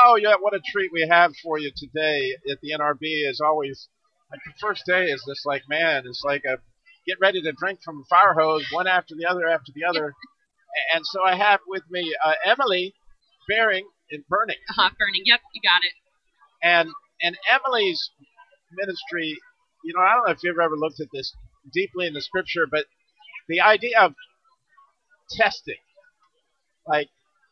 Oh, yeah, what a treat we have for you today at the NRB. As always, like the first day is just like, man, it's like a get ready to drink from a fire hose, one after the other. And so I have with me Emily Bearing in Burning. Burning. Yep, you got it. And Emily's ministry, I don't know if you've ever looked at this deeply in the scripture, but the idea of testing, like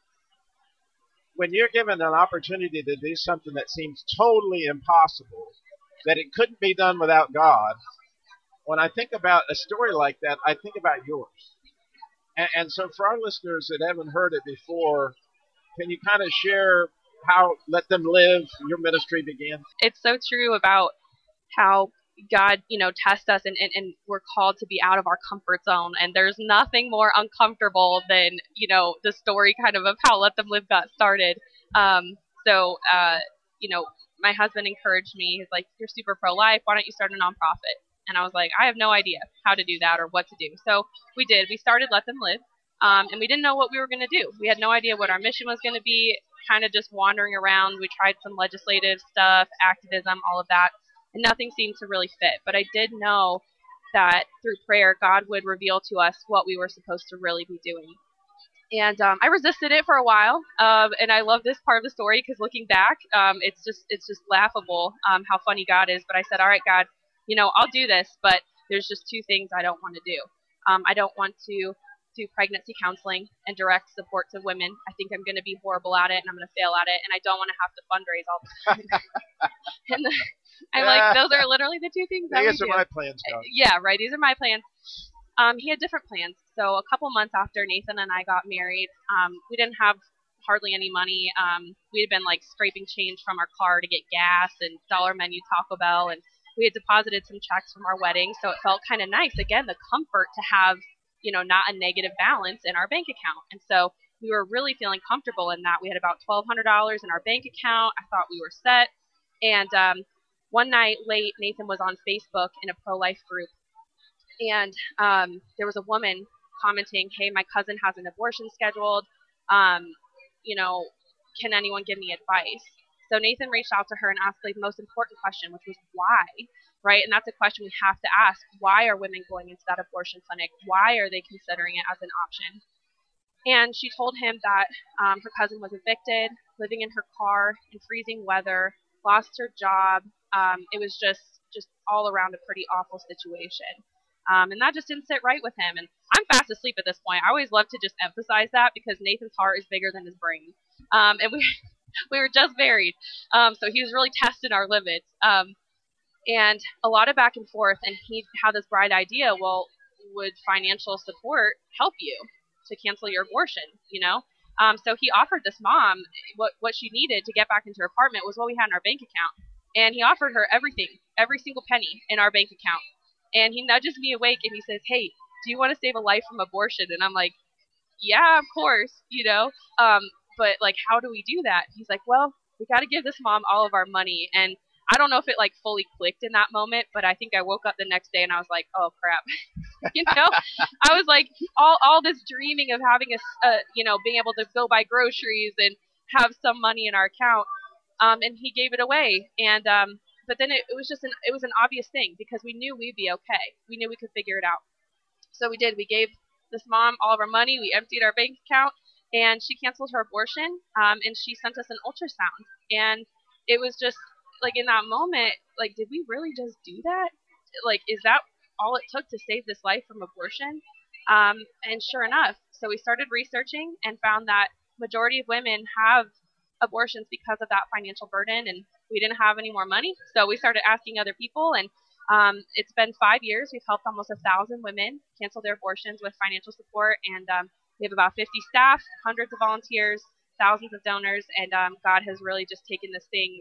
when you're given an opportunity to do something that seems totally impossible, that it couldn't be done without God, when I think about a story like that, I think about yours. And so for our listeners that haven't heard it before, can you kind of share how Let Them Live, your ministry began? It's so true about how God, tests us and we're called to be out of our comfort zone. And there's nothing more uncomfortable than, the story kind of how Let Them Live got started. So, my husband encouraged me. He's like, you're super pro-life. Why don't you start a nonprofit? And I was like, I have no idea how to do that or what to do. So we did. We started Let Them Live. And we didn't know what we were going to do. We had no idea what our mission was going to be, kind of just wandering around. We tried some legislative stuff, activism, all of that, and nothing seemed to really fit. But I did know that through prayer, God would reveal to us what we were supposed to really be doing. And I resisted it for a while, and I love this part of the story because looking back, it's just laughable how funny God is. But I said, all right, God, I'll do this, but there's just two things I don't want to do. I don't want to do pregnancy counseling and direct support to women. I think I'm going to be horrible at it and I'm going to fail at it, and I don't want to have to fundraise all the time. And I'm like, those are literally the two things that we do. These are my plans, God. Yeah, right. These are my plans. He had different plans. So a couple months after Nathan and I got married, we didn't have hardly any money. We had been like scraping change from our car to get gas and dollar menu Taco Bell, and we had deposited some checks from our wedding. So it felt kind of nice. Again, the comfort to have, not a negative balance in our bank account. And so we were really feeling comfortable in that. We had about $1,200 in our bank account. I thought we were set. And one night late, Nathan was on Facebook in a pro-life group. And there was a woman commenting, hey, my cousin has an abortion scheduled. Can anyone give me advice? So Nathan reached out to her and asked the most important question, which was why, right? And that's a question we have to ask. Why are women going into that abortion clinic? Why are they considering it as an option? And she told him that her cousin was evicted, living in her car in freezing weather, lost her job. It was just all around a pretty awful situation. And that just didn't sit right with him. And I'm fast asleep at this point. I always love to just emphasize that because Nathan's heart is bigger than his brain. And we were just married. So he was really testing our limits. And a lot of back and forth. And he had this bright idea, well, would financial support help you to cancel your abortion, So he offered this mom what she needed to get back into her apartment was what we had in our bank account. And he offered her everything, every single penny in our bank account. And he nudges me awake and he says, hey, do you want to save a life from abortion? And I'm like, yeah, of course, but like, how do we do that? He's like, well, we got to give this mom all of our money. And I don't know if it like fully clicked in that moment, but I think I woke up the next day and I was like, oh crap. I was like all this dreaming of having being able to go buy groceries and have some money in our account. And he gave it away. And, but then it was it was an obvious thing because we knew we'd be okay. We knew we could figure it out. So we did. We gave this mom all of our money. We emptied our bank account and she canceled her abortion. And she sent us an ultrasound. And it was just like in that moment, like, did we really just do that? Like, is that all it took to save this life from abortion? And sure enough, so we started researching and found that majority of women have abortions because of that financial burden, and we didn't have any more money. So we started asking other people, and it's been 5 years. We've helped almost 1,000 women cancel their abortions with financial support, and we have about 50 staff, hundreds of volunteers, thousands of donors, and God has really just taken this thing.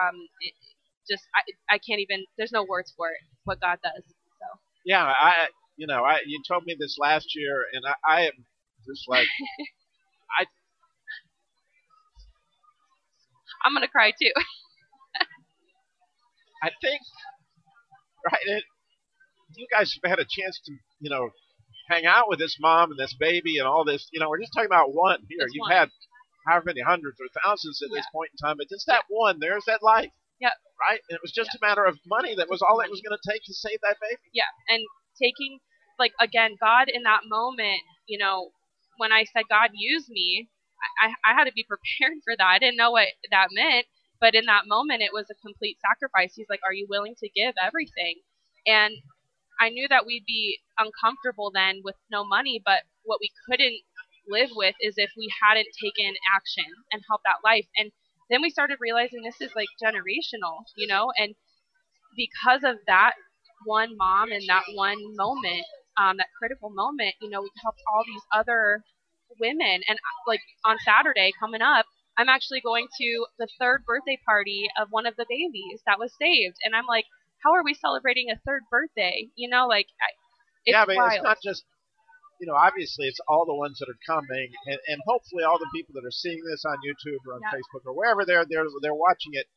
I can't even. There's no words for it. What God does. So. Yeah, you told me this last year, and I am just like, I'm gonna cry too. I think, right? You guys have had a chance to, hang out with this mom and this baby and all this. We're just talking about one here. It's You've one. had however many hundreds or thousands at Yeah. this point in time, but just that one, there's that life. Yep. Right? And it was just a matter of money. That was all it was going to take to save that baby. Yeah, and taking, like, again, God in that moment, when I said, God, use me, I had to be prepared for that. I didn't know what that meant, but in that moment, it was a complete sacrifice. He's like, are you willing to give everything? And I knew that we'd be uncomfortable then with no money, but what we couldn't live with is if we hadn't taken action and helped that life. And then we started realizing this is like generational, and because of that one mom and that one moment, that critical moment, we helped all these other women. And like on Saturday coming up, I'm actually going to the third birthday party of one of the babies that was saved. And I'm like, how are we celebrating a third birthday? It's Yeah, but wild. it's not just, obviously it's all the ones that are coming, and hopefully all the people that are seeing this on YouTube or on Yeah. Facebook or wherever they're watching it,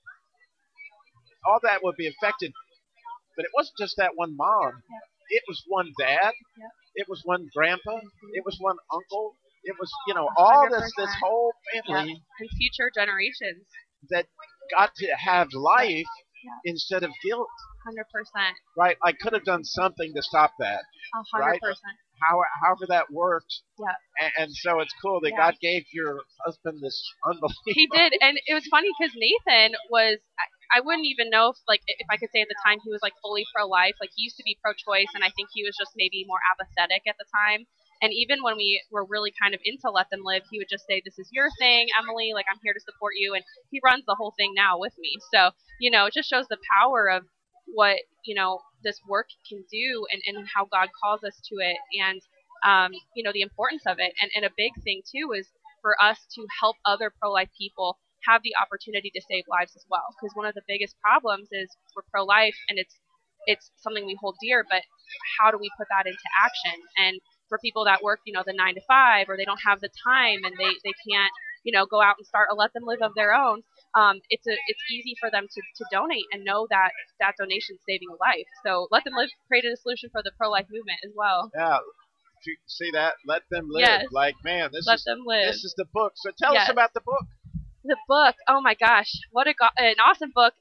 all that would be affected. But it wasn't just that one mom. Yeah. It was one dad. Yeah. It was one grandpa. It was one uncle. It was, all this 100%. whole Yeah. family And future generations. that got to have life Yeah. instead of guilt. 100%. Right? I could have done something to stop that. 100%. Right? However that worked. Yeah. And so it's cool that Yeah. God gave your husband this unbelievable. He did, and it was funny because Nathan was. I wouldn't even know if I could say at the time he was like fully pro-life. Like he used to be pro-choice, and I think he was just maybe more apathetic at the time. And even when we were really kind of into Let Them Live, he would just say, "This is your thing, Emily. Like I'm here to support you." And he runs the whole thing now with me. So it just shows the power of what this work can do, and how God calls us to it, and the importance of it. And a big thing too is for us to help other pro-life people have the opportunity to save lives as well. Because one of the biggest problems is we're pro-life and it's something we hold dear, but how do we put that into action? And for people that work, the 9 to 5, or they don't have the time and they can't, go out and start a Let Them Live of their own, it's easy for them to donate and know that that donation is saving a life. So Let Them Live created a solution for the pro-life movement as well. Yeah. You see that? Let Them Live. Yes. Like, man, Let Them Live. This is the book. So tell Yes. us about the book. The book, oh my gosh, what an awesome book.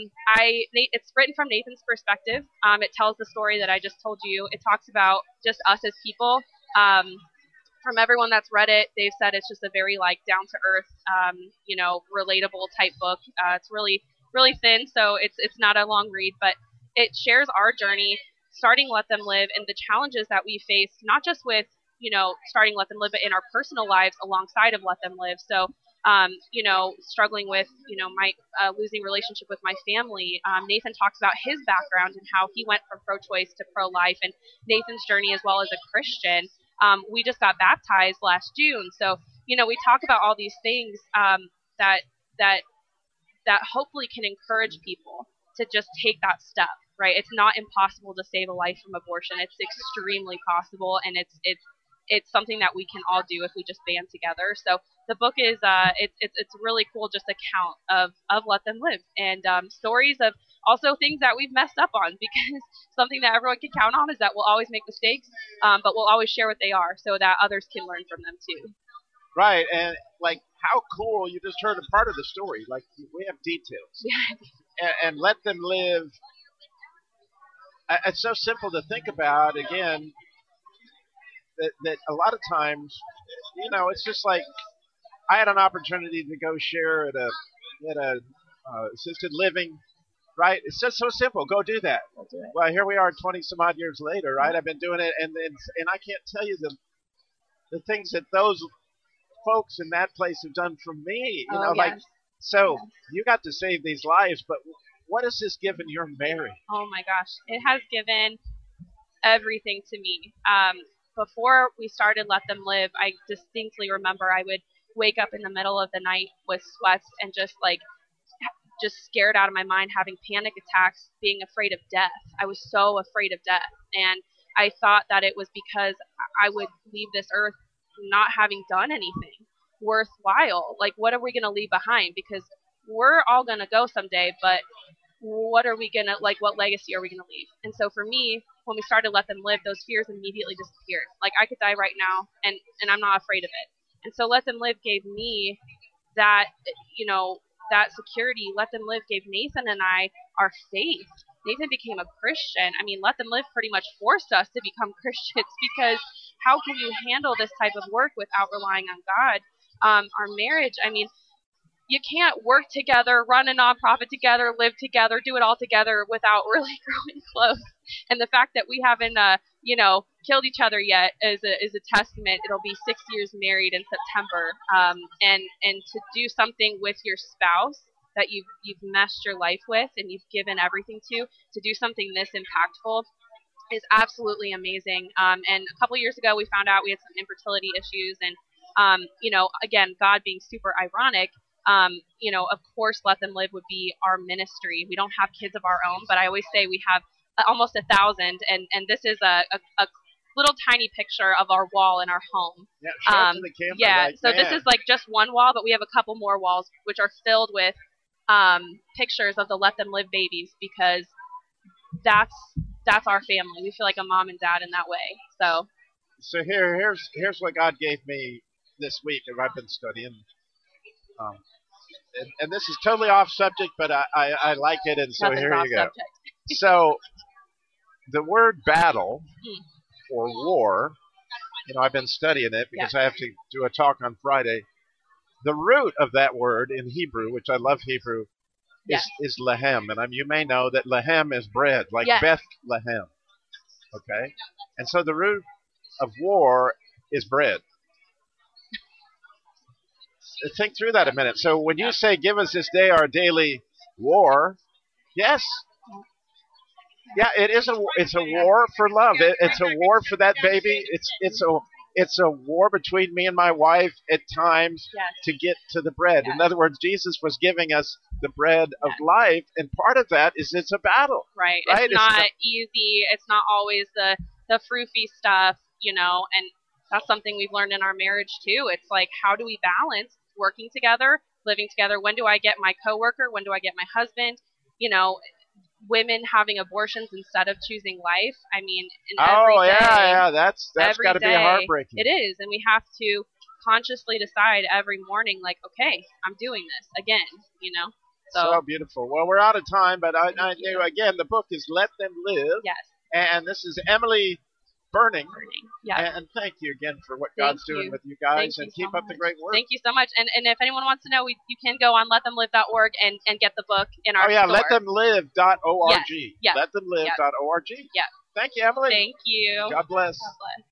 It's written from Nathan's perspective. It tells the story that I just told you. It talks about just us as people. From everyone that's read it, they've said it's just a very down to earth, relatable type book. It's really, really thin, so it's not a long read, but it shares our journey starting Let Them Live and the challenges that we face, not just with starting Let Them Live, but in our personal lives alongside of Let Them Live. So struggling with, my losing relationship with my family. Nathan talks about his background and how he went from pro-choice to pro-life, and Nathan's journey as well as a Christian. We just got baptized last June. So, we talk about all these things that hopefully can encourage people to just take that step, right? It's not impossible to save a life from abortion. It's extremely possible, and it's something that we can all do if we just band together. So the book is it's really cool, just account of Let Them Live, and stories of also things that we've messed up on, because something that everyone can count on is that we'll always make mistakes, but we'll always share what they are so that others can learn from them too. Right, and how cool, you just heard a part of the story. We have details. Yeah. And Let Them Live. It's so simple to think about, again, that a lot of times, it's just like I had an opportunity to go share at a assisted living, right? It's just so simple. Go do that. We'll do it. Well, here we are 20 some odd years later, right? I've been doing it, and I can't tell you the things that those folks in that place have done for me. Yes. So you got to save these lives, but what has this given your Mary? Oh my gosh, it has given everything to me. Before we started Let Them Live, I distinctly remember I would wake up in the middle of the night with sweats and just scared out of my mind, having panic attacks, being afraid of death. I was so afraid of death, and I thought that it was because I would leave this earth not having done anything worthwhile. What are we going to leave behind? Because we're all going to go someday, but what are we going to, what legacy are we going to leave? And so for me, when we started Let Them Live, those fears immediately disappeared. I could die right now, and I'm not afraid of it. And so Let Them Live gave me that, that security Let Them Live gave Nathan and I our faith. Nathan became a Christian. I mean, Let Them Live pretty much forced us to become Christians, because how can you handle this type of work without relying on God? Our marriage, I mean, you can't work together, run a nonprofit together, live together, do it all together without really growing close. And the fact that we haven't, killed each other yet is a testament. It'll be 6 years married in September. And to do something with your spouse that you've meshed your life with and you've given everything to do something this impactful is absolutely amazing. And a couple years ago, we found out we had some infertility issues, and again, God being super ironic. Of course, Let Them Live would be our ministry. We don't have kids of our own, but I always say we have almost 1,000, and this is a little tiny picture of our wall in our home. Yeah, show it to the camera. Yeah, like, so man. this is like just one wall, but we have a couple more walls which are filled with pictures of the Let Them Live babies, because that's our family. We feel like a mom and dad in that way. So here's what God gave me this week that I've been studying. And this is totally off subject, but I like it, and so here you go. So the word battle or war, I've been studying it because I have to do a talk on Friday. The root of that word in Hebrew, which I love Hebrew, is lehem. And you may know that lehem is bread, like Bethlehem. Okay? And so the root of war is bread. Think through that a minute. So when you say, give us this day our daily war, yes. Yeah, it's a war for love. It's a war for that baby. It's a war between me and my wife at times to get to the bread. In other words, Jesus was giving us the bread of life, and part of that is it's a battle. Right? It's not easy. It's not always the froofy stuff, and that's something we've learned in our marriage too. It's like, how do we balance working together, living together? When do I get my coworker? When do I get my husband? Women having abortions instead of choosing life. I mean, every day, that's got to be heartbreaking. It is, and we have to consciously decide every morning, like, okay, I'm doing this again. So beautiful. Well, we're out of time, but again, the book is Let Them Live. Yes. And this is Emily Burning. Yeah. And thank you again for what God's doing with you guys, and keep up the great work. Thank you so much. And if anyone wants to know, you can go on letthemlive.org and get the book in our store. letthemlive.org. Yes. Letthemlive.org. Yeah. Thank you, Emily. Thank you. God bless. God bless.